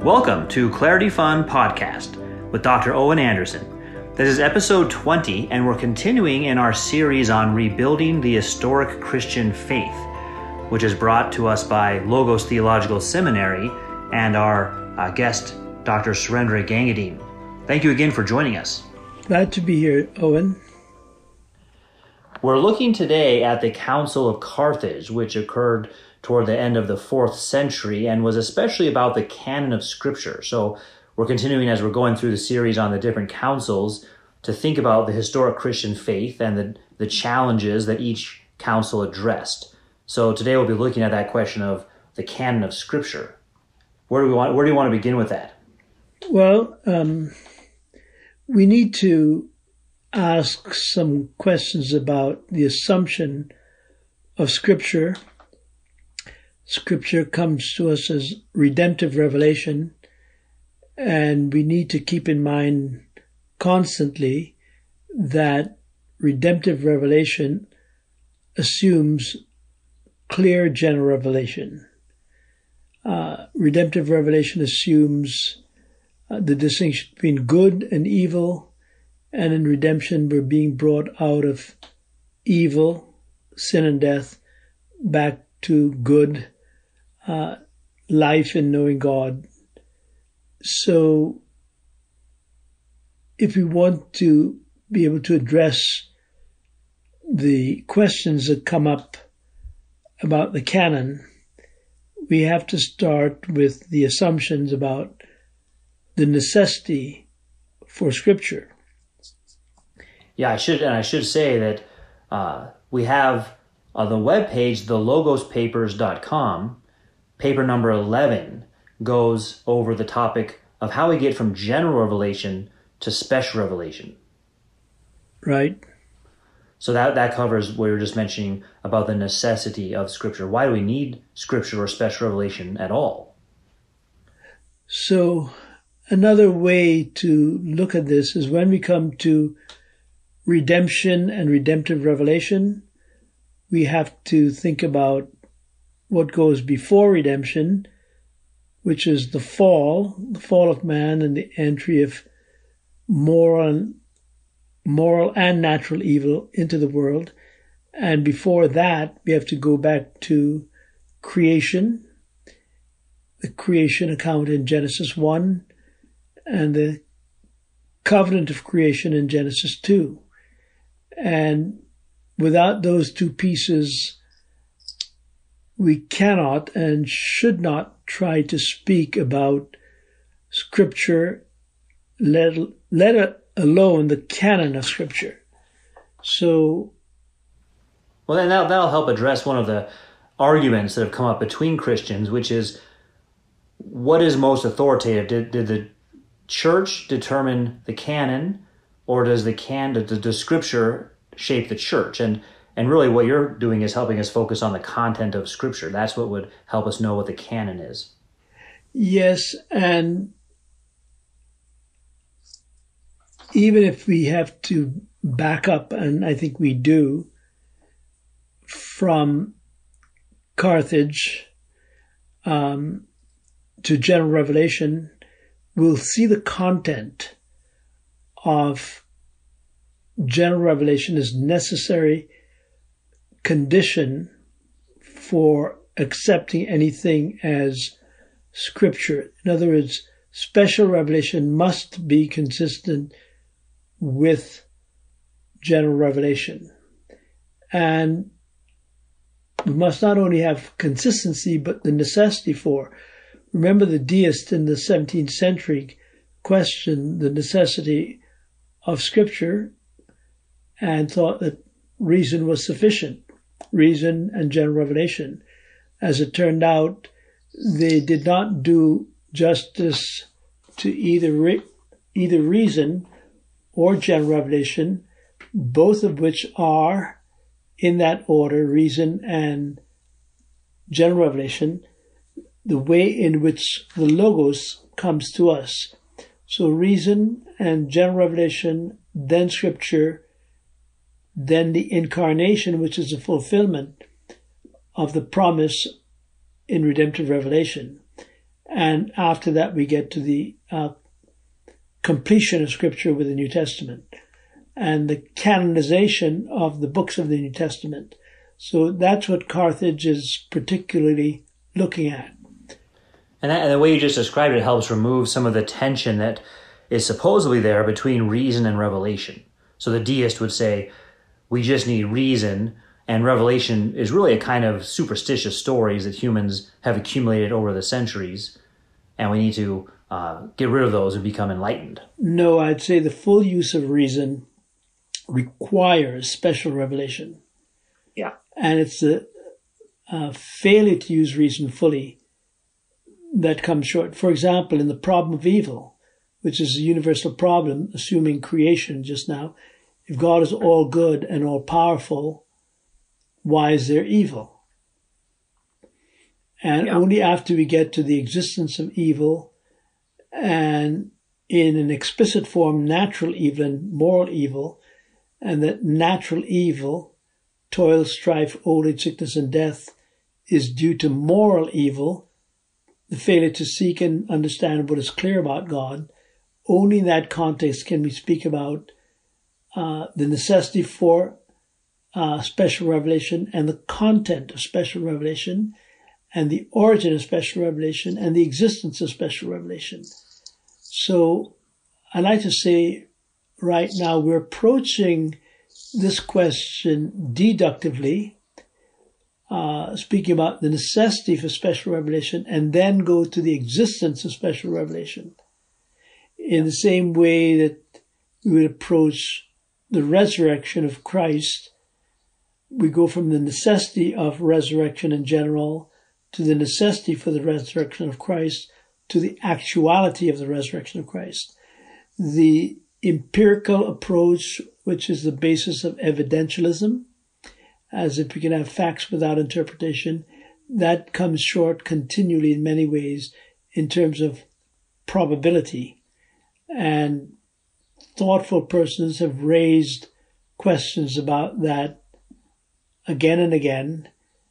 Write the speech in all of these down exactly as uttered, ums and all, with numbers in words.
Welcome to Clarity Fund Podcast with Doctor Owen Anderson. This is episode twenty, and we're continuing in our series on rebuilding the historic Christian faith, which is brought to us by Logos Theological Seminary and our uh, guest, Doctor Surendra Gangadine. Thank you again for joining us. Glad to be here, Owen. We're looking today at the Council of Carthage, which occurred toward the end of the fourth century and was especially about the canon of Scripture. So we're continuing as we're going through the series on the different councils to think about the historic Christian faith and the, the challenges that each council addressed. So today we'll be looking at that question of the canon of Scripture. Where do we want? Where do you want to begin with that? Well, um, we need to ask some questions about the assumption of Scripture. Scripture comes to us as redemptive revelation, and we need to keep in mind constantly that redemptive revelation assumes clear general revelation. Uh, redemptive revelation assumes uh, the distinction between good and evil, and in redemption we're being brought out of evil, sin and death, back to good uh, life in knowing God. So if we want to be able to address the questions that come up about the canon, we have to start with the assumptions about the necessity for Scripture. Yeah, I should, and I should say that uh, we have on the webpage, the logos papers dot com, paper number eleven goes over the topic of how we get from general revelation to special revelation. Right. So that, that covers what you were just mentioning about the necessity of Scripture. Why do we need Scripture or special revelation at all? So another way to look at this is when we come to redemption and redemptive revelation, we have to think about what goes before redemption, which is the fall, the fall of man and the entry of moral and, moral and natural evil into the world. And before that, we have to go back to creation, the creation account in Genesis one, and the covenant of creation in Genesis two. And without those two pieces, we cannot and should not try to speak about Scripture, let, let alone the canon of Scripture. So, well, then that'll, that'll help address one of the arguments that have come up between Christians, which is, what is most authoritative? Did, did the church determine the canon, or does the can does the Scripture shape the church? And and really what you're doing is helping us focus on the content of Scripture. That's what would help us know what the canon is. Yes, and even if we have to back up, and I think we do, from Carthage um, to general revelation, we'll see the content of general revelation is necessary condition for accepting anything as Scripture. In other words, special revelation must be consistent with general revelation. And we must not only have consistency, but the necessity for. Remember, the deists in the seventeenth century questioned the necessity of Scripture and thought that reason was sufficient, reason and general revelation. As it turned out, they did not do justice to either re- either reason or general revelation, both of which are, in that order, reason and general revelation, the way in which the Logos comes to us. So reason and general revelation, then Scripture, then the incarnation, which is the fulfillment of the promise in redemptive revelation. And after that, we get to the uh, completion of Scripture with the New Testament and the canonization of the books of the New Testament. So that's what Carthage is particularly looking at. And, that, and the way you just described it helps remove some of the tension that is supposedly there between reason and revelation. So the deist would say, we just need reason, and revelation is really a kind of superstitious stories that humans have accumulated over the centuries, and we need to uh, get rid of those and become enlightened. No, I'd say the full use of reason requires special revelation. Yeah. And it's the uh, failure to use reason fully that comes short. For example, in the problem of evil, which is a universal problem, assuming creation just now, if God is all good and all powerful, why is there evil? And yeah. only after we get to the existence of evil and in an explicit form, natural evil and moral evil, and that natural evil, toil, strife, old age, sickness, and death, is due to moral evil, the failure to seek and understand what is clear about God. Only in that context can we speak about uh, the necessity for uh, special revelation and the content of special revelation and the origin of special revelation and the existence of special revelation. So I like to say right now we're approaching this question deductively, uh, speaking about the necessity for special revelation, and then go to the existence of special revelation. In the same way that we would approach the resurrection of Christ, we go from the necessity of resurrection in general to the necessity for the resurrection of Christ to the actuality of the resurrection of Christ. The empirical approach, which is the basis of evidentialism, as if we can have facts without interpretation, that comes short continually in many ways in terms of probability. And thoughtful persons have raised questions about that again and again.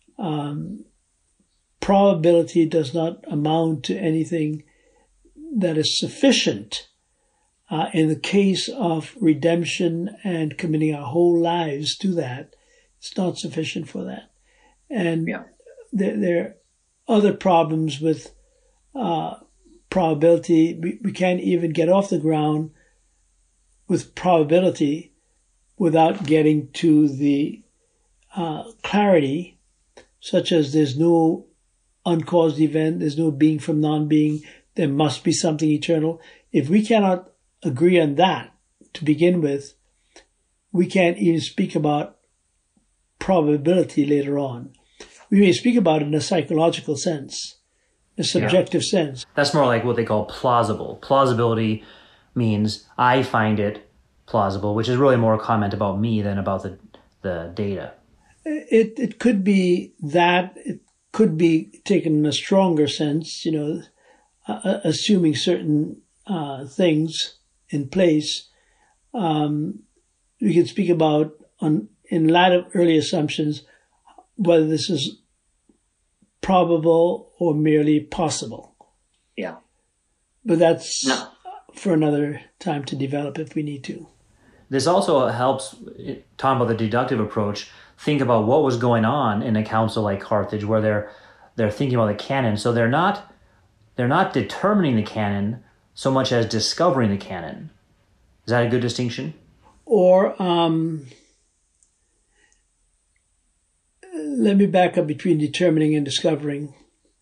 Um, probability does not amount to anything that is sufficient. Uh, in the case of redemption and committing our whole lives to that, it's not sufficient for that. And yeah. there, there are other problems with uh, probability. We, we can't even get off the ground with probability without getting to the uh, clarity, such as there's no uncaused event, there's no being from non-being, there must be something eternal. If we cannot agree on that to begin with, we can't even speak about probability later on. We may speak about it in a psychological sense, a subjective yeah. sense. That's more like what they call plausible. Plausibility means I find it plausible, which is really more a comment about me than about the the data. It it could be that. It could be taken in a stronger sense, you know, uh, assuming certain uh, things in place. Um, we can speak about, on, in light of early assumptions, whether this is probable or merely possible. Yeah. But that's no. for another time to develop if we need to. This also helps, talking about the deductive approach, think about what was going on in a council like Carthage, where they're they're thinking about the canon. So they're not they're not determining the canon so much as discovering the canon. Is that a good distinction? Or um, let me back up between determining and discovering.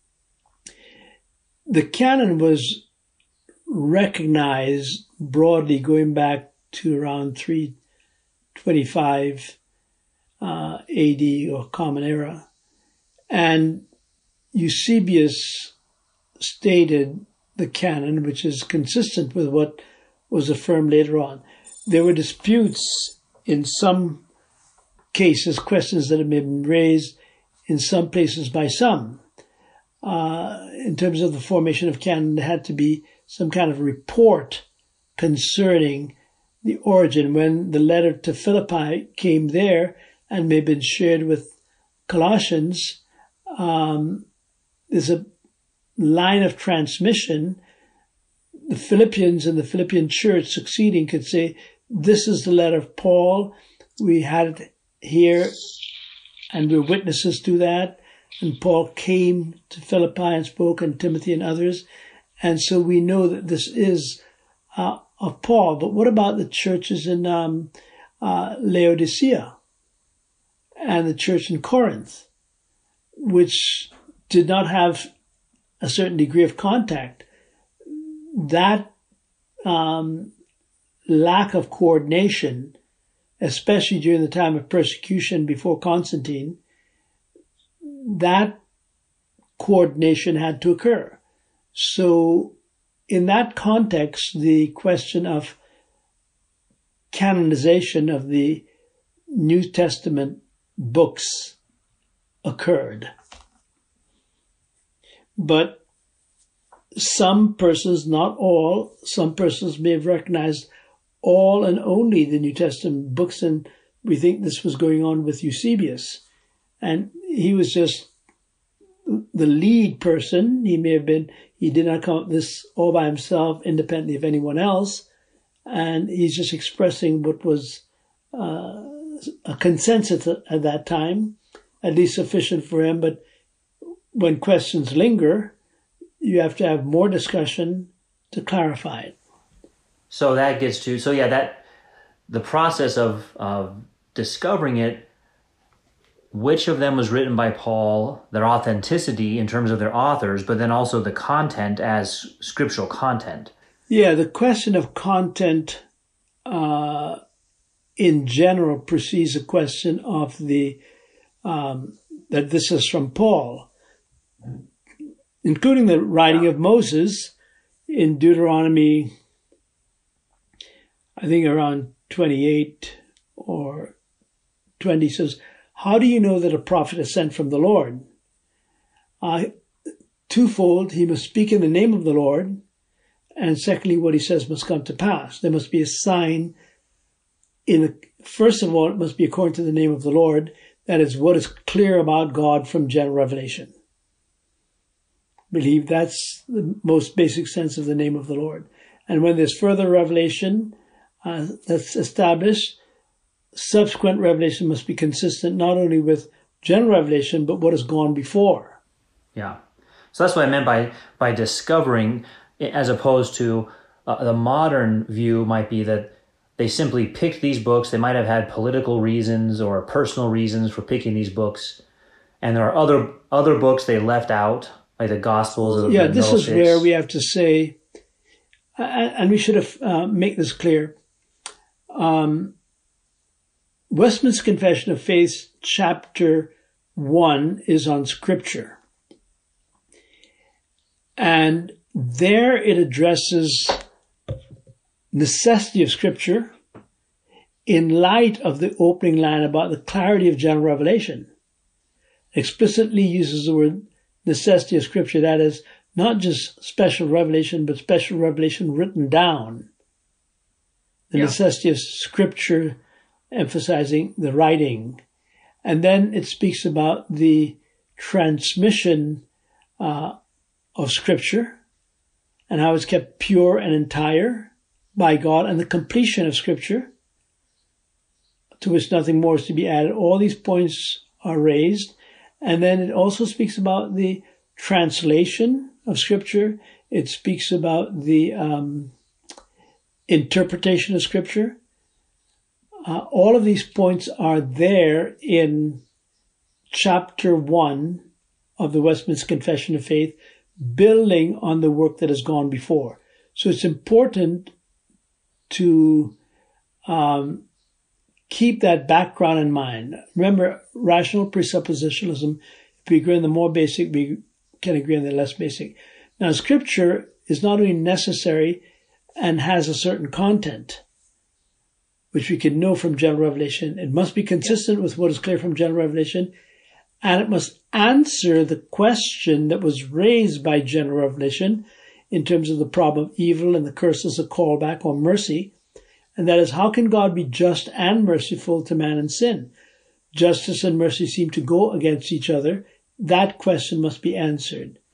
The canon was recognized broadly going back to around three twenty-five uh, A D or Common Era. And Eusebius stated the canon, which is consistent with what was affirmed later on. There were disputes in some cases, questions that have been raised in some places by some. Uh, in terms of the formation of canon, there had to be some kind of report concerning the origin. When the letter to Philippi came there and may have been shared with Colossians, um, there's a line of transmission, the Philippians and the Philippian church succeeding could say, this is the letter of Paul. We had it here, and we're witnesses to that. And Paul came to Philippi and spoke, and Timothy and others. And so we know that this is uh, of Paul. But what about the churches in um, uh, Laodicea and the church in Corinth, which did not have a certain degree of contact? That um, lack of coordination, especially during the time of persecution before Constantine, that coordination had to occur. So in that context, the question of canonization of the New Testament books occurred. But some persons, not all, some persons may have recognized all and only the New Testament books, and we think this was going on with Eusebius. And he was just the lead person. He may have been, he did not come up with this all by himself, independently of anyone else. And he's just expressing what was uh, a consensus at that time, at least sufficient for him. But when questions linger, you have to have more discussion to clarify it. So that gets to, so yeah, that the process of, of discovering it, which of them was written by Paul, their authenticity in terms of their authors, but then also the content as scriptural content. Yeah, the question of content uh, in general precedes the question of the, um, that this is from Paul, including the writing of Moses in Deuteronomy, I think around twenty-eight or twenty, says, how do you know that a prophet is sent from the Lord? Uh, twofold, he must speak in the name of the Lord, and secondly, what he says must come to pass. There must be a sign. In the, first of all, it must be according to the name of the Lord. That is what is clear about God from general revelation. I believe that's the most basic sense of the name of the Lord. And when there's further revelation uh, that's established, subsequent revelation must be consistent not only with general revelation, but what has gone before. Yeah. So that's what I meant by by discovering, as opposed to uh, the modern view might be that they simply picked these books. They might have had political reasons or personal reasons for picking these books. And there are other other books they left out, like the Gospels. Or yeah, the this is Gnostics. where we have to say, and we should have uh, make this clear. Um, Westminster Confession of Faith, chapter one, is on Scripture. And there it addresses necessity of Scripture in light of the opening line about the clarity of general revelation. It explicitly uses the word necessity of Scripture, that is, not just special revelation, but special revelation written down. The yeah. necessity of Scripture, emphasizing the writing. And then it speaks about the transmission uh, of Scripture and how it's kept pure and entire by God, and the completion of Scripture, to which nothing more is to be added. All these points are raised. And then it also speaks about the translation of Scripture. It speaks about the um, interpretation of Scripture. Uh, all of these points are there in chapter one of the Westminster Confession of Faith, building on the work that has gone before. So it's important to um, keep that background in mind. Remember, rational presuppositionalism, if we agree on the more basic, we can agree on the less basic. Now, Scripture is not only necessary and has a certain content, which we can know from general revelation. It must be consistent with what is clear from general revelation, and it must answer the question that was raised by general revelation in terms of the problem of evil and the curse as a callback or mercy. And that is, how can God be just and merciful to man and sin? Justice and mercy seem to go against each other. That question must be answered.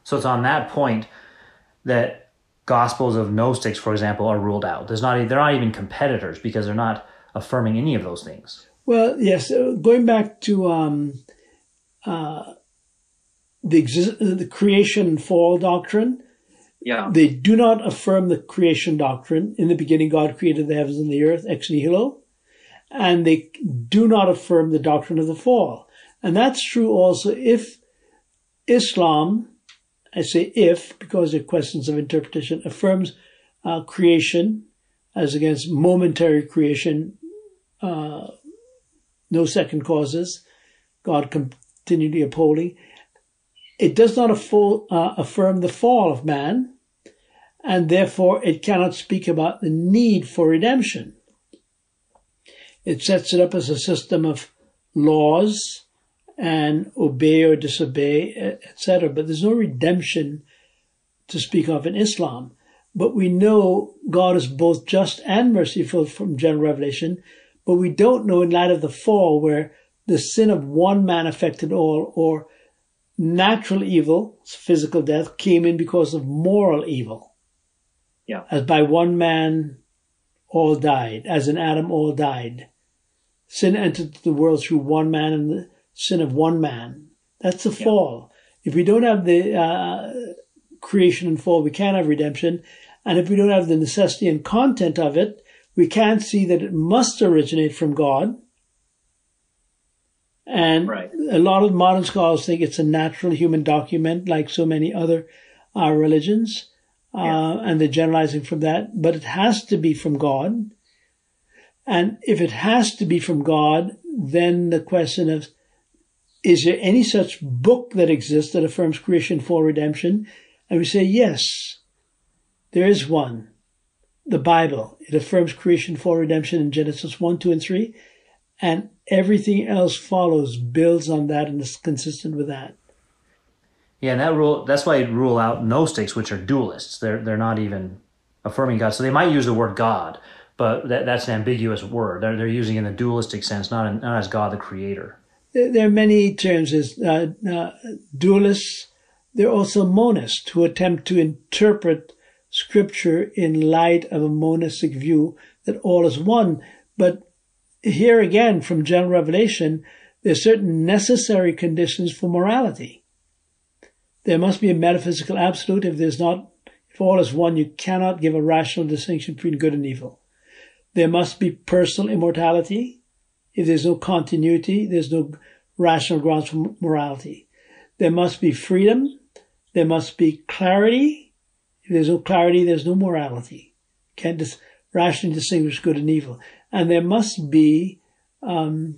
So it's on that point that Gospels of Gnostics, for example, are ruled out. There's not, they're not even competitors because they're not affirming any of those things. Well, yes. Uh, going back to um, uh, the exist- the creation and fall doctrine, Yeah. they do not affirm the creation doctrine. In the beginning, God created the heavens and the earth, ex nihilo, and they do not affirm the doctrine of the fall. And that's true also if Islam, I say if because they're questions of interpretation, affirms uh, creation as against momentary creation, uh, no second causes, God continually upholding. It does not affo- uh, affirm the fall of man, and therefore it cannot speak about the need for redemption. It sets it up as a system of laws and obey or disobey, et cetera. But there's no redemption to speak of in Islam. But we know God is both just and merciful from general revelation, but we don't know in light of the fall where the sin of one man affected all, or natural evil, physical death, came in because of moral evil. Yeah. As by one man all died, as in Adam all died. Sin entered the world through one man, and the sin of one man. That's the Yeah. fall. If we don't have the uh, creation and fall, we can't have redemption. And if we don't have the necessity and content of it, we can't see that it must originate from God. And Right. a lot of modern scholars think it's a natural human document, like so many other uh, religions, uh, Yeah. and they're generalizing from that. But it has to be from God. And if it has to be from God, then the question of, is there any such book that exists that affirms creation, fall, redemption? And we say, yes, there is one. The Bible. It affirms creation, fall, redemption in Genesis one, two, and three. And everything else follows, builds on that, and is consistent with that. Yeah, and that rule, that's why I rule out Gnostics, which are dualists. They're they're not even affirming God. So they might use the word God, but that, that's an ambiguous word. They're, they're using it in the dualistic sense, not, in, not as God the creator. There are many terms as uh, uh, dualists. There are also monists who attempt to interpret Scripture in light of a monistic view that all is one. But here again, from general revelation, there are certain necessary conditions for morality. There must be a metaphysical absolute. If there's not, if all is one, you cannot give a rational distinction between good and evil. There must be personal immortality. If there's no continuity, there's no rational grounds for morality. There must be freedom. There must be clarity. If there's no clarity, there's no morality. Can't dis- rationally distinguish good and evil. And there must be um,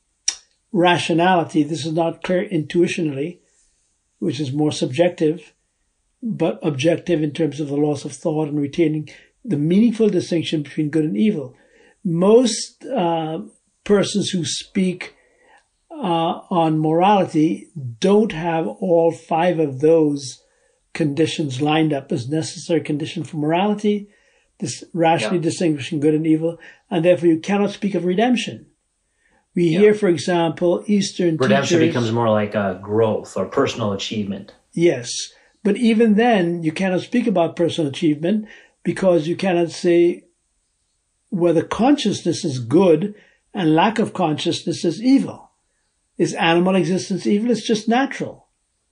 rationality. This is not clear intuitionally, which is more subjective, but objective in terms of the loss of thought and retaining the meaningful distinction between good and evil. Most uh, persons who speak uh, on morality don't have all five of those conditions lined up as necessary condition for morality, this rationally yeah. distinguishing good and evil, and therefore you cannot speak of redemption. We yeah. hear, for example, Eastern redemption teachers, becomes more like a growth or personal achievement. Yes, but even then you cannot speak about personal achievement because you cannot say whether consciousness is good and lack of consciousness is evil. Is animal existence evil? It's just natural.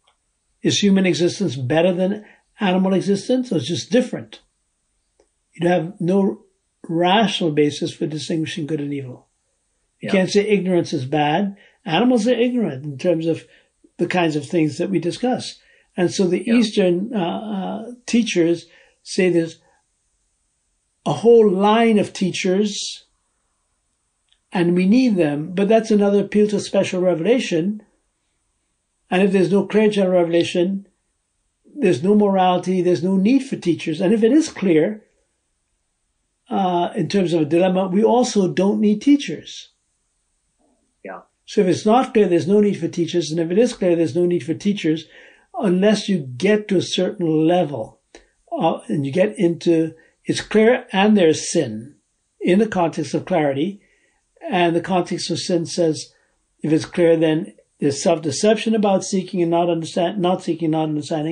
Is human existence better than animal existence, or it's just different? You have no rational basis for distinguishing good and evil. You yeah. can't say ignorance is bad. Animals are ignorant in terms of the kinds of things that we discuss. And so the yeah. Eastern uh, uh, teachers say there's a whole line of teachers and we need them, but that's another appeal to special revelation. And if there's no clear general revelation, there's no morality, there's no need for teachers. And if it is clear, uh, in terms of a dilemma, we also don't need teachers. Yeah. So if it's not clear, there's no need for teachers. And if it is clear, there's no need for teachers unless you get to a certain level uh, and you get into, it's clear and there's sin in the context of clarity. And the context of sin says, if it's clear, then there's self-deception about seeking and not understand, not seeking, not understanding.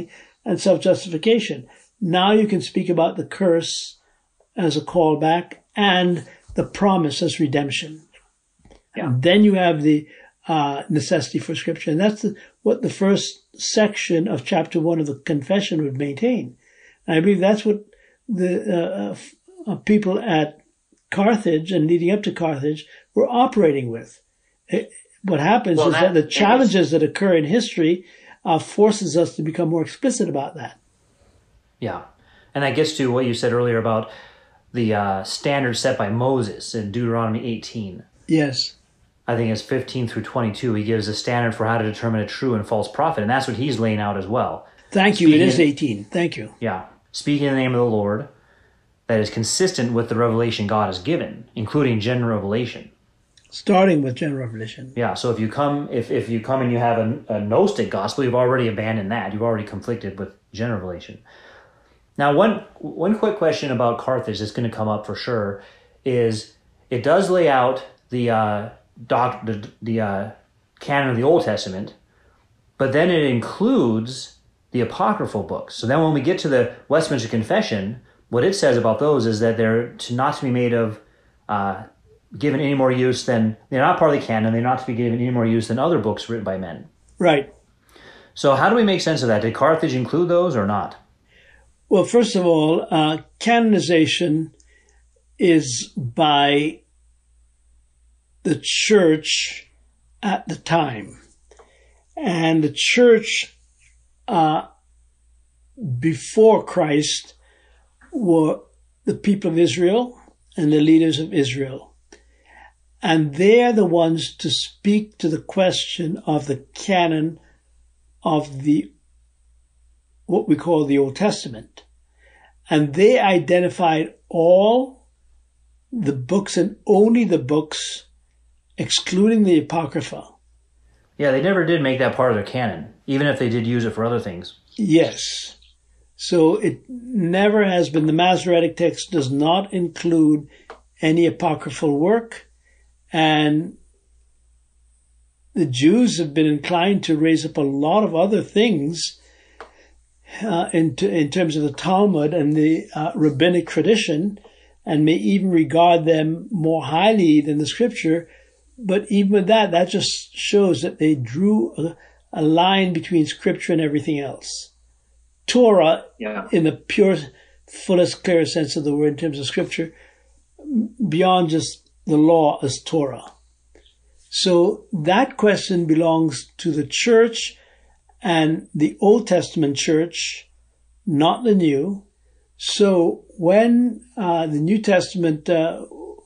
and self-justification. Now you can speak about the curse as a callback and the promise as redemption. Yeah. And then you have the uh, necessity for Scripture. And that's the, what the first section of chapter one of the confession would maintain. And I believe that's what the uh, uh, people at Carthage and leading up to Carthage were operating with. It, what happens Well, is that- that the challenges that occur in history uh, forces us to become more explicit about that. Yeah. And that gets to what you said earlier about the uh, standard set by Moses in Deuteronomy eighteen. Yes. I think it's fifteen through twenty-two. He gives a standard for how to determine a true and false prophet, and that's what he's laying out as well. Thank you. It Speaking is in- eighteen. Thank you. Yeah. Speaking in the name of the Lord, that is consistent with the revelation God has given, including general revelation. Starting with general revelation. Yeah, so if you come if, if you come and you have a, a Gnostic gospel, you've already abandoned that. You've already conflicted with general revelation. Now, one one quick question about Carthage that's going to come up for sure is it does lay out the uh, doc, the, the uh, canon of the Old Testament, but then it includes the apocryphal books. So then when we get to the Westminster Confession, what it says about those is that they're to not to be made of, uh, given any more use than, they're not part of the canon, they're not to be given any more use than other books written by men. Right. So how do we make sense of that? Did Carthage include those or not? Well, first of all, uh, canonization is by the church at the time. And the church uh, before Christ were the people of Israel and the leaders of Israel. And they're the ones to speak to the question of the canon of the what we call the Old Testament. And they identified all the books and only the books, excluding the Apocrypha. Yeah, they never did make that part of their canon, even if they did use it for other things. Yes. So it never has been. The Masoretic text does not include any apocryphal work. And the Jews have been inclined to raise up a lot of other things uh, in, t- in terms of the Talmud and the uh, rabbinic tradition, and may even regard them more highly than the Scripture. But even with that, that just shows that they drew a, a line between Scripture and everything else. Torah, Yeah. in the pure, fullest, clearest sense of the word in terms of Scripture, beyond just the law as Torah. So that question belongs to the church and the Old Testament church, not the New. So when uh, the New Testament uh,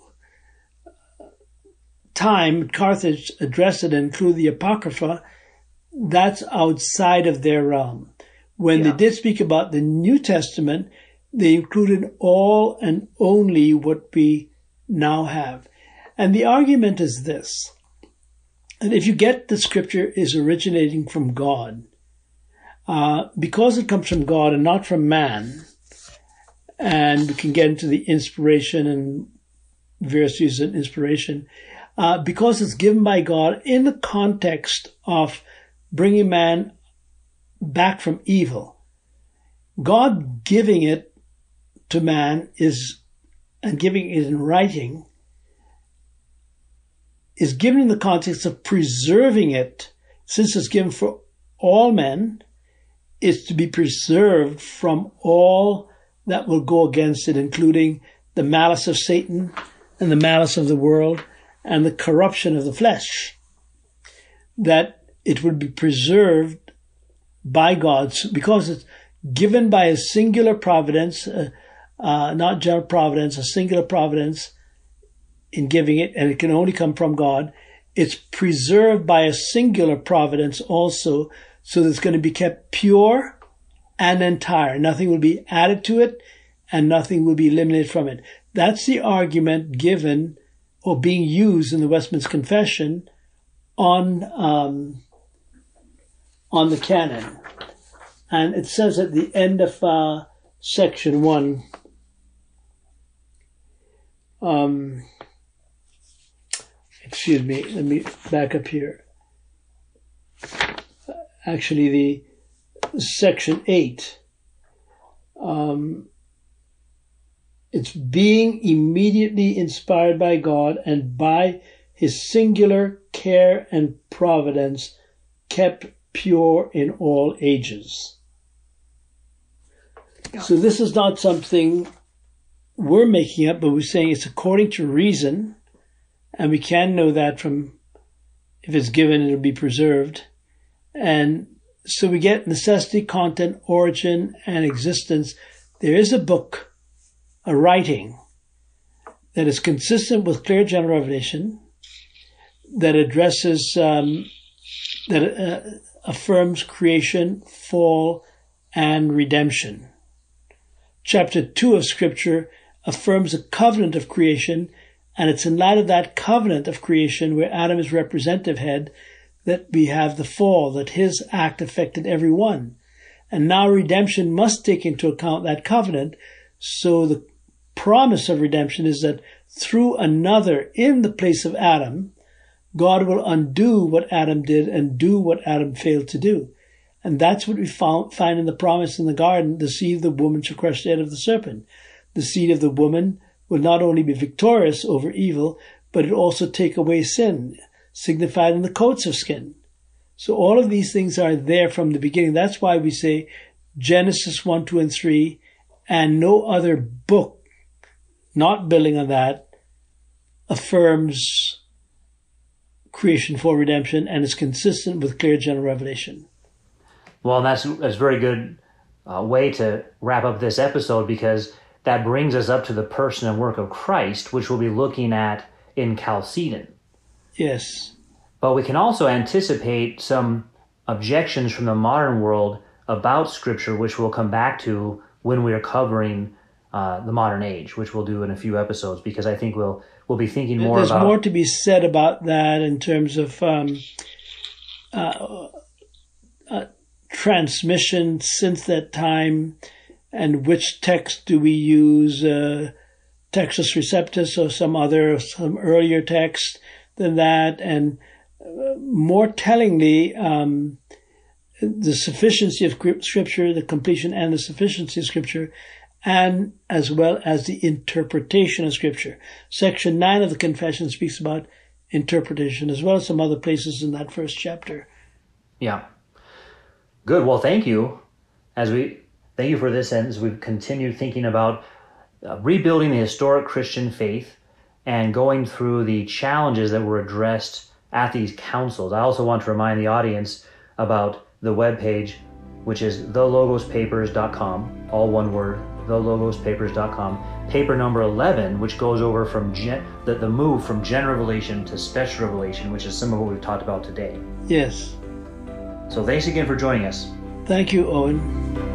time, Carthage addressed it and included the Apocrypha, that's outside of their realm. When Yeah. they did speak about the New Testament, they included all and only what we now have. And the argument is this. And if you get the Scripture is originating from God, uh, because it comes from God and not from man, and we can get into the inspiration and various uses of inspiration, uh, because it's given by God in the context of bringing man back from evil. God giving it to man is, and giving it in writing, is given in the context of preserving it, since it's given for all men, is to be preserved from all that will go against it, including the malice of Satan and the malice of the world and the corruption of the flesh. That it would be preserved by God, because it's given by a singular providence, uh, uh, not general providence, a singular providence in giving it, and it can only come from God. It's preserved by a singular providence also, so that it's going to be kept pure and entire. Nothing will be added to it, and nothing will be eliminated from it. That's the argument given or being used in the Westminster Confession on um, on the canon. And it says at the end of uh, section one, um, excuse me, let me back up here. Actually, the section eight. Um, it's being immediately inspired by God and by his singular care and providence kept pure in all ages. Yeah. So this is not something we're making up, but we're saying it's according to reason, and we can know that from, if it's given, it'll be preserved. And so we get necessity, content, origin, and existence. There is a book, a writing, that is consistent with clear general revelation, that addresses, um, that uh, affirms creation, fall, and redemption. Chapter two of Scripture affirms a covenant of creation, and it's in light of that covenant of creation, where Adam is representative head, that we have the fall, that his act affected everyone. And now redemption must take into account that covenant. So the promise of redemption is that through another in the place of Adam, God will undo what Adam did and do what Adam failed to do. And that's what we found, find in the promise in the garden: the seed of the woman shall crush the head of the serpent. The seed of the woman will not only be victorious over evil, but it also take away sin, signified in the coats of skin. So all of these things are there from the beginning. That's why we say Genesis one, two, and three, and no other book, not building on that, affirms creation for redemption and is consistent with clear general revelation. Well, that's that's a very good uh, way to wrap up this episode, because that brings us up to the person and work of Christ, which we'll be looking at in Chalcedon. Yes. But we can also anticipate some objections from the modern world about Scripture, which we'll come back to when we are covering uh, the modern age, which we'll do in a few episodes, because I think we'll we'll be thinking more There's about... There's more to be said about that in terms of um, uh, uh, transmission since that time, and which text do we use, uh, Textus Receptus or some other, some earlier text than that, and uh, more tellingly, um, the sufficiency of Scripture, the completion and the sufficiency of Scripture, and as well as the interpretation of Scripture. Section nine of the Confession speaks about interpretation, as well as some other places in that first chapter. Yeah. Good. Well, thank you. As we thank you for this, and as we've continued thinking about uh, rebuilding the historic Christian faith and going through the challenges that were addressed at these councils. I also want to remind the audience about the webpage, which is the logos papers dot com, all one word, the logos papers dot com. Paper number eleven, which goes over from gen, the, the move from general revelation to special revelation, which is some of what we've talked about today. Yes. So thanks again for joining us. Thank you, Owen.